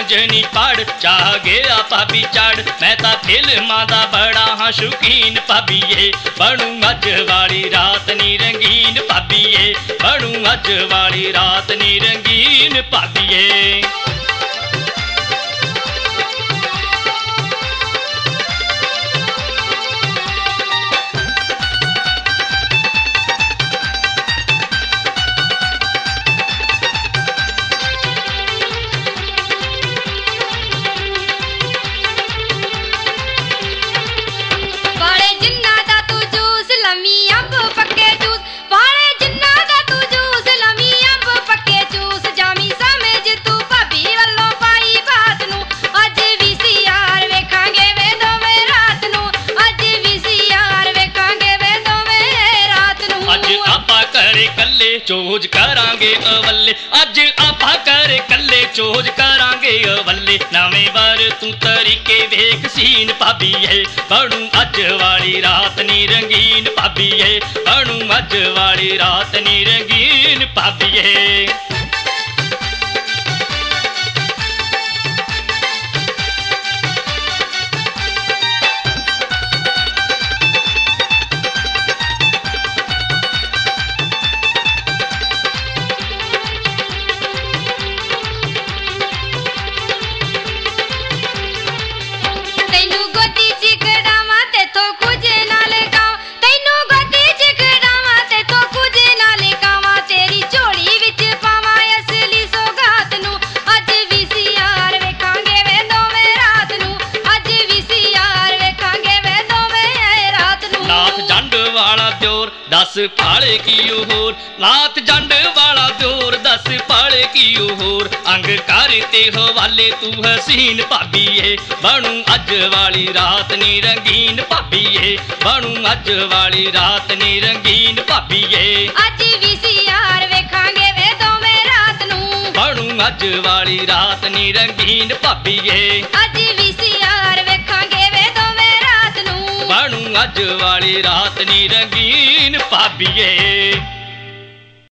ਨੀ ਪੜ ਚਾਹ ਗਿਆ ਭਾਬੀ ਚੜ ਮੈਂ ਤਾਂ ਫਿਲਮਾਂ ਦਾ ਬੜਾ ਹਾਂ ਸ਼ੌਕੀਨ ਭਾਬੀਏ ਬਣੂ ਅੱਜ ਵਾਲੀ ਰਾਤ ਨੀ ਰੰਗੀਨ ਭਾਬੀਏ ਬਣੂ ਅੱਜ ਵਾਲੀ ਰਾਤ ਨੀ ਰੰਗੀਨ ਭਾਬੀਏ। ਚੋਜ ਕਰਾਂਗੇ ਅਵੱਲੇ ਅੱਜ ਆਪਾਂ ਕਰ ਕੱਲੇ ਚੋਜ ਕਰਾਂਗੇ ਅਵੱਲੇ ਨਵੇਂ ਵਾਰ ਤੂੰ ਤਰੀਕੇ ਵੇਖ ਸੀਨ ਭਾਬੀਏ ਬਣੂ ਅੱਜ ਵਾਲੀ ਰਾਤ ਨੀ ਰੰਗੀਨ ਭਾਬੀਏ ਬਣੂ ਅੱਜ ਵਾਲੀ ਰਾਤ ਨੀ ਰੰਗੀਨ ਭਾਬੀਏ। दस फाड़े की होर लात जंड वाला जोर दस फाड़े की होर अंग करते हवाले तू हसीन भाबीए बनू अज वाली रात नी रंगीन भाबीए बनू अज वाली रात नी रंगीन भाबीए अज VCR वेखांगे वे दोवें रात नू बनू अज वाली रात नी रंगीन भाबीए अज VCR वेखांगे वे दोवें रात नू बनू अज वाली रात नी रंगीन भाबीए।